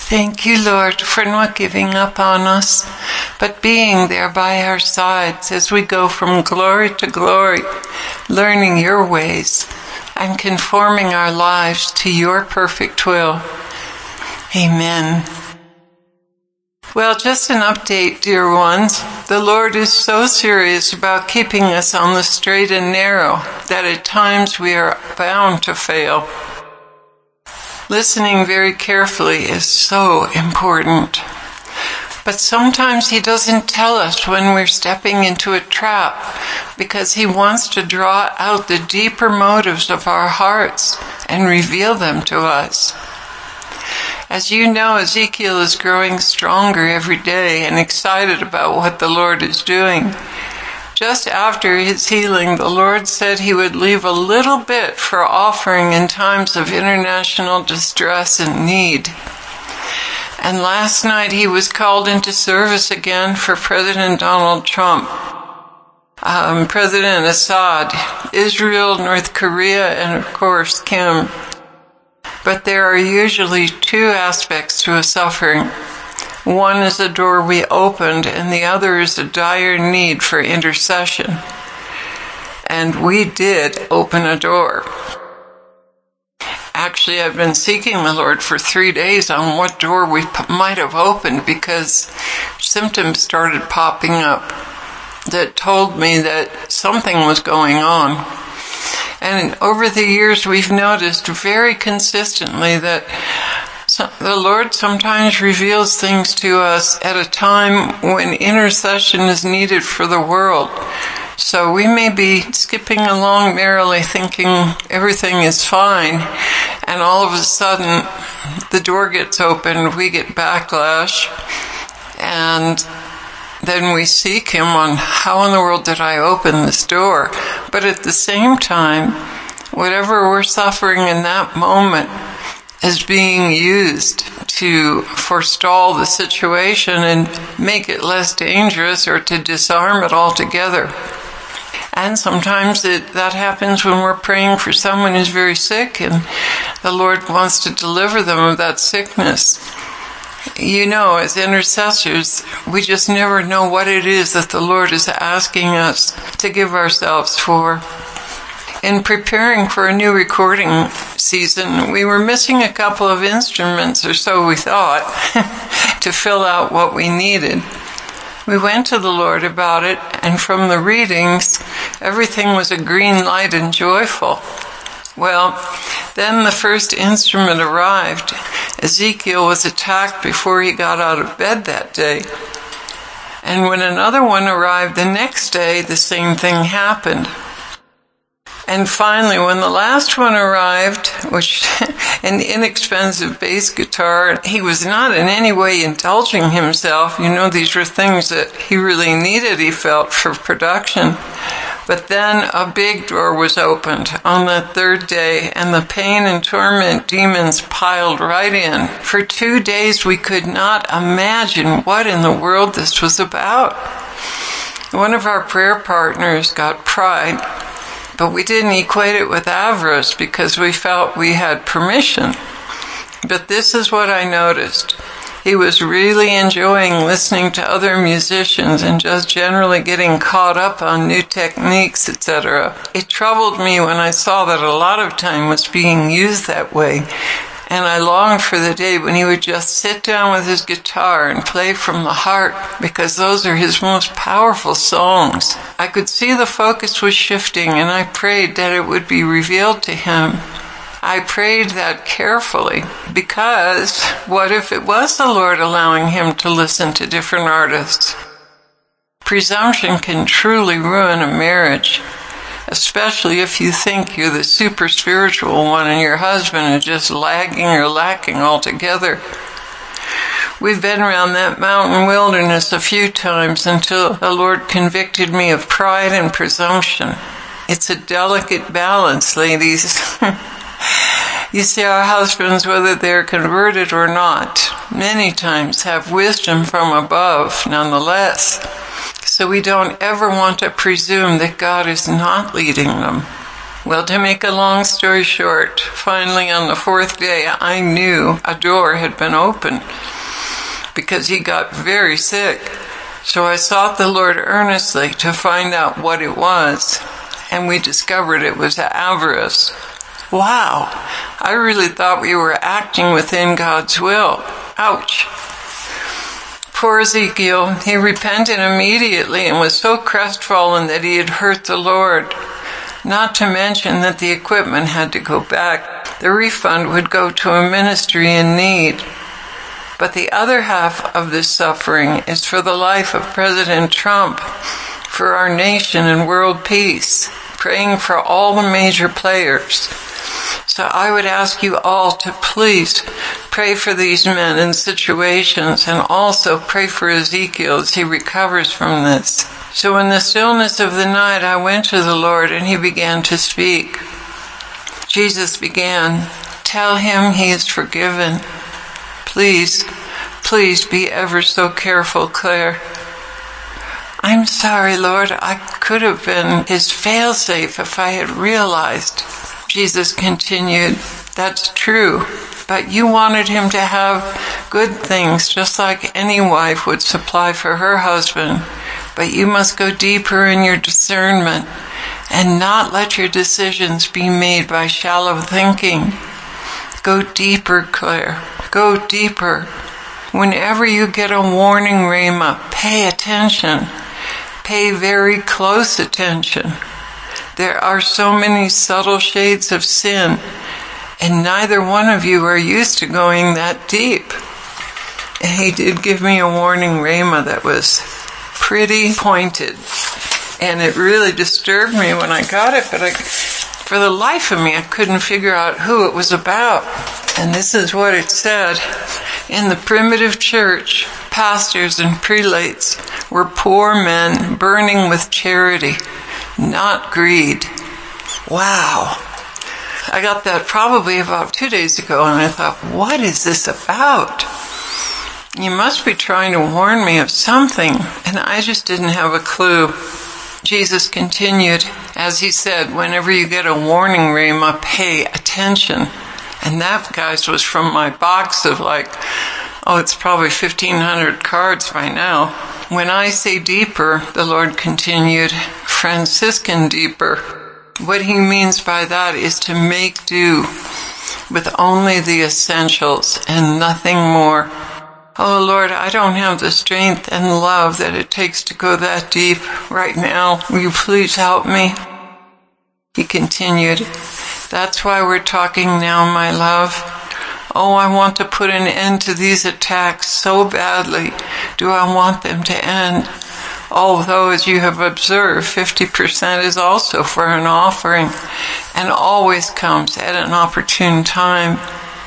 Thank you, Lord, for not giving up on us, but being there by our sides as we go from glory to glory, learning your ways and conforming our lives to your perfect will. Amen. Well, just an update, dear ones. The Lord is so serious about keeping us on the straight and narrow that at times we are bound to fail. Listening very carefully is so important. But sometimes He doesn't tell us when we're stepping into a trap because He wants to draw out the deeper motives of our hearts and reveal them to us. As you know, Ezekiel is growing stronger every day and excited about what the Lord is doing. Just after his healing, the Lord said He would leave a little bit for offering in times of international distress and need. And last night he was called into service again for President Donald Trump, President Assad, Israel, North Korea, and of course Kim. But there are usually two aspects to a suffering. One is a door we opened, and the other is a dire need for intercession. And we did open a door. Actually, I've been seeking the Lord for 3 days on what door we might have opened because symptoms started popping up that told me that something was going on. And over the years, we've noticed very consistently that the Lord sometimes reveals things to us at a time when intercession is needed for the world. So we may be skipping along merrily thinking everything is fine, and all of a sudden the door gets opened, we get backlash, and then we seek Him on how in the world did I open this door? But at the same time, whatever we're suffering in that moment is being used to forestall the situation and make it less dangerous or to disarm it altogether. And sometimes that happens when we're praying for someone who's very sick and the Lord wants to deliver them of that sickness. You know, as intercessors, we just never know what it is that the Lord is asking us to give ourselves for. In preparing for a new recording season, we were missing a couple of instruments, or so we thought, to fill out what we needed. We went to the Lord about it, and from the readings, everything was a green light and joyful. Well, then the first instrument arrived. Ezekiel was attacked before he got out of bed that day. And when another one arrived the next day, the same thing happened. And finally, when the last one arrived, which an inexpensive bass guitar, he was not in any way indulging himself. You know, these were things that he really needed, he felt, for production. But then a big door was opened on the third day, and the pain and torment demons piled right in. For 2 days, we could not imagine what in the world this was about. One of our prayer partners got pride, but we didn't equate it with avarice because we felt we had permission. But this is what I noticed. He was really enjoying listening to other musicians and just generally getting caught up on new techniques, etc. It troubled me when I saw that a lot of time was being used that way. And I longed for the day when he would just sit down with his guitar and play from the heart, because those are his most powerful songs. I could see the focus was shifting, and I prayed that it would be revealed to him. I prayed that carefully, because what if it was the Lord allowing him to listen to different artists? Presumption can truly ruin a marriage, especially if you think you're the super spiritual one and your husband is just lagging or lacking altogether. We've been around that mountain wilderness a few times until the Lord convicted me of pride and presumption. It's a delicate balance, ladies. You see, our husbands, whether they're converted or not, many times have wisdom from above nonetheless. So we don't ever want to presume that God is not leading them. Well, to make a long story short, finally on the fourth day, I knew a door had been opened because he got very sick. So I sought the Lord earnestly to find out what it was, and we discovered it was avarice. Wow, I really thought we were acting within God's will. Ouch. Poor Ezekiel, he repented immediately and was so crestfallen that he had hurt the Lord. Not to mention that the equipment had to go back. The refund would go to a ministry in need. But the other half of this suffering is for the life of President Trump, for our nation and world peace, praying for all the major players. So I would ask you all to please pray for these men and situations, and also pray for Ezekiel as he recovers from this. So in the stillness of the night, I went to the Lord and he began to speak. Jesus began, "Tell him he is forgiven. Please be ever so careful, Claire." "I'm sorry, Lord, I could have been his failsafe if I had realized." Jesus continued, "That's true, but you wanted him to have good things just like any wife would supply for her husband. But you must go deeper in your discernment and not let your decisions be made by shallow thinking. Go deeper, Claire. Go deeper. Whenever you get a warning rhema, pay attention. Pay very close attention. There are so many subtle shades of sin, and neither one of you are used to going that deep." And he did give me a warning rhema that was pretty pointed, and it really disturbed me when I got it, but for the life of me, I couldn't figure out who it was about. And this is what it said. In the primitive church, pastors and prelates were poor men burning with charity, not greed. Wow. I got that probably about 2 days ago, and I thought, what is this about? You must be trying to warn me of something, and I just didn't have a clue. Jesus continued, as he said, whenever you get a warning rhema, pay attention. And that, guys, was from my box of it's probably 1,500 cards by now. When I say deeper, the Lord continued, Franciscan deeper. What he means by that is to make do with only the essentials and nothing more. Oh Lord, I don't have the strength and love that it takes to go that deep right now. Will you please help me? He continued, "That's why we're talking now, my love. Oh, I want to put an end to these attacks so badly. Do I want them to end? Although, as you have observed, 50% is also for an offering and always comes at an opportune time.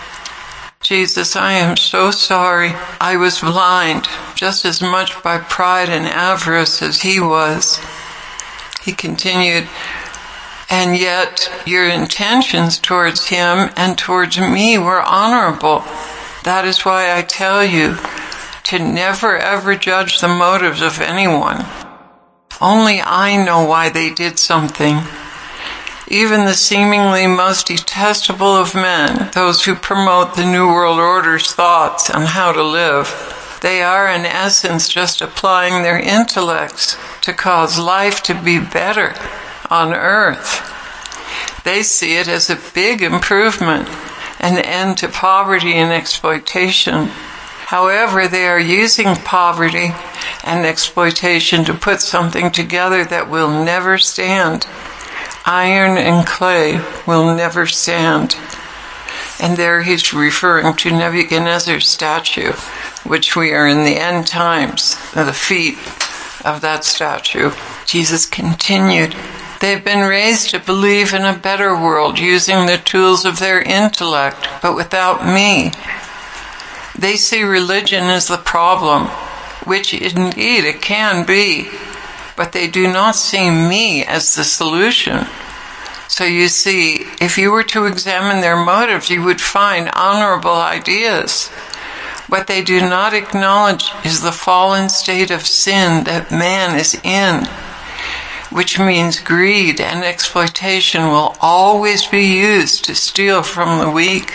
Jesus, I am so sorry. I was blind, just as much by pride and avarice as he was." He continued, "And yet your intentions towards him and towards me were honorable. That is why I tell you to never ever judge the motives of anyone. Only I know why they did something. Even the seemingly most detestable of men, those who promote the New World Order's thoughts on how to live, they are in essence just applying their intellects to cause life to be better on earth. They see it as a big improvement, an end to poverty and exploitation. However, they are using poverty and exploitation to put something together that will never stand. Iron and clay will never stand." And there he's referring to Nebuchadnezzar's statue, which we are in the end times, the feet of that statue. Jesus continued, "They've been raised to believe in a better world using the tools of their intellect, but without me. They see religion as the problem, which indeed it can be, but they do not see me as the solution. So you see, if you were to examine their motives, you would find honorable ideas. What they do not acknowledge is the fallen state of sin that man is in. which means greed and exploitation will always be used to steal from the weak.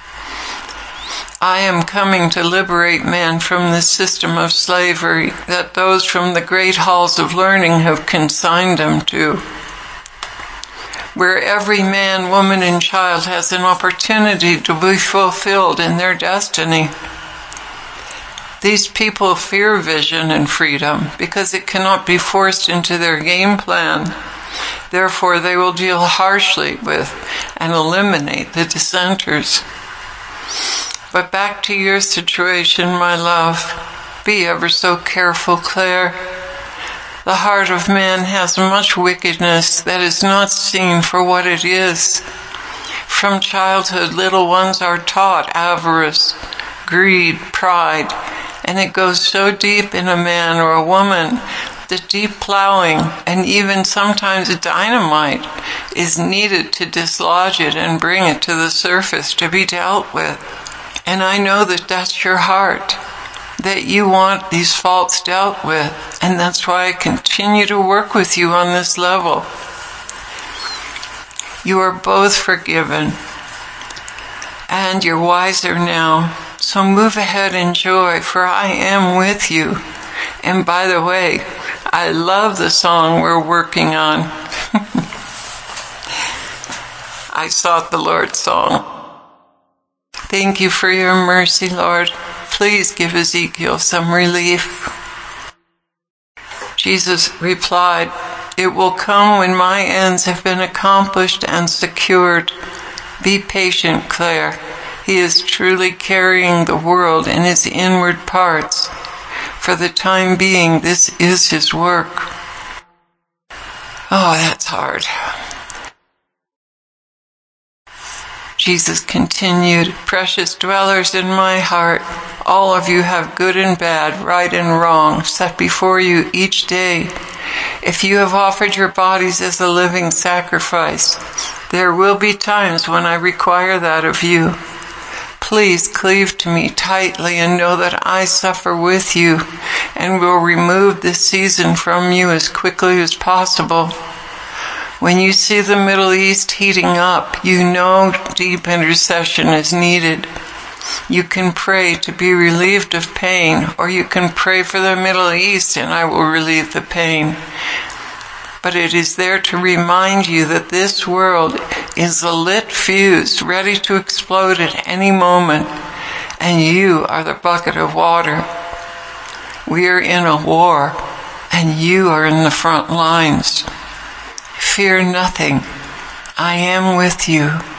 I am coming to liberate man from the system of slavery that those from the great halls of learning have consigned him to, where every man, woman, and child has an opportunity to be fulfilled in their destiny. These people fear vision and freedom because it cannot be forced into their game plan. Therefore, they will deal harshly with and eliminate the dissenters. But back to your situation, my love. Be ever so careful, Claire. The heart of man has much wickedness that is not seen for what it is. From childhood, little ones are taught avarice, greed, pride, and it goes so deep in a man or a woman that deep plowing and even sometimes dynamite is needed to dislodge it and bring it to the surface to be dealt with. And I know that that's your heart, that you want these faults dealt with, and that's why I continue to work with you on this level. You are both forgiven, and you're wiser now. So move ahead in joy, for I am with you. And by the way, I love the song we're working on. I sought the Lord song. Thank you for your mercy, Lord. Please give Ezekiel some relief. Jesus replied, "It will come when my ends have been accomplished and secured. Be patient, Claire. He is truly carrying the world in his inward parts. For the time being, this is his work." Oh, that's hard. Jesus continued, "Precious dwellers in my heart, all of you have good and bad, right and wrong, set before you each day. If you have offered your bodies as a living sacrifice, there will be times when I require that of you. Please cleave to me tightly and know that I suffer with you and will remove this season from you as quickly as possible. When you see the Middle East heating up, you know deep intercession is needed. You can pray to be relieved of pain, or you can pray for the Middle East and I will relieve the pain. But it is there to remind you that this world is a lit fuse ready to explode at any moment, and you are the bucket of water. We are in a war, and you are in the front lines. Fear nothing. I am with you.